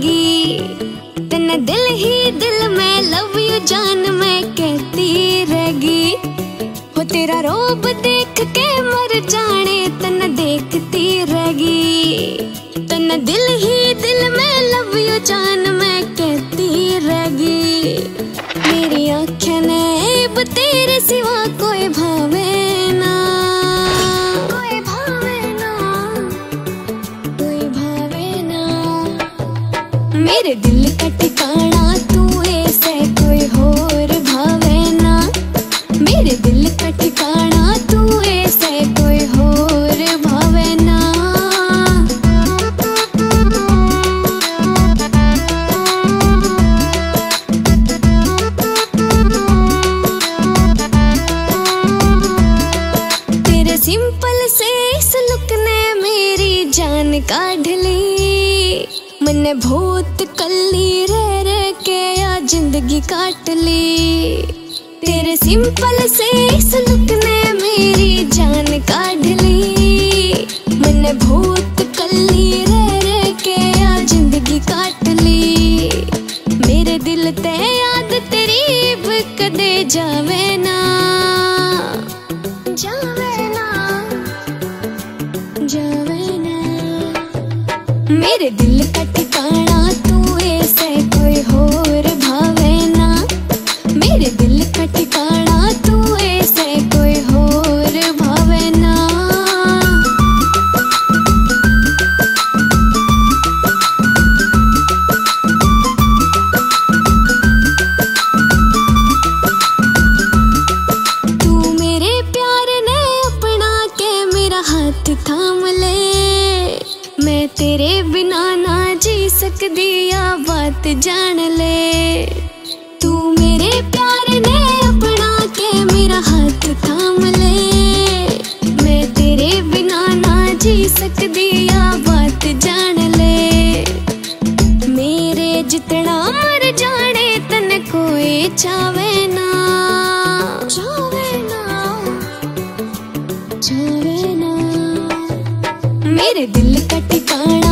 रहेगी। तेना दिल ही दिल में लव यू जान मैं कहती रहेगी। हो तेरा रोब देख के मर जाने तेना देखती रहेगी। तेना दिल ही दिल में लव यू जान मैं कहती रहेगी। मेरी आँखें ने अब तेरे सिवा कोई भावे ना, कोई भावे ना, कोई भावे ना। मेरे दिल का ठिकाना तू ऐसे कोई और भावे ना। मेरे दिल का ठिकाना तू ऐसे कोई और भावे ना। तेरे सिंपल से इस लुक ने मेरी जान काढ़ ली। मैंने बहुत कल्ली रह के या जिंदगी काट ली। तेरे सिंपल से इस लुक ने मेरी जान काढ़ ली। मैंने बहुत कल्ली रह के या जिंदगी काट ली। मेरे दिल ते याद तेरी कदे जावे ना, जावे ना, जावे ना। मेरे दिल का ठिकाना तू ऐसे कोई और भावे ना। मेरे दिल का ठिकाना तू ऐसे कोई और भावे ना। तू मेरे प्यार ने अपना के मेरा हाथ थाम ले। मैं तेरे बिना ना जी सकदी या बात जान ले। तू मेरे प्यार ने अपना के मेरा हाथ थाम ले। मैं तेरे बिना ना जी सकदी या बात जान ले। मेरे जितना मर जाने तन कोई चावे ना, चावे ना, चावे ना। मेरे दिल का ठिकाना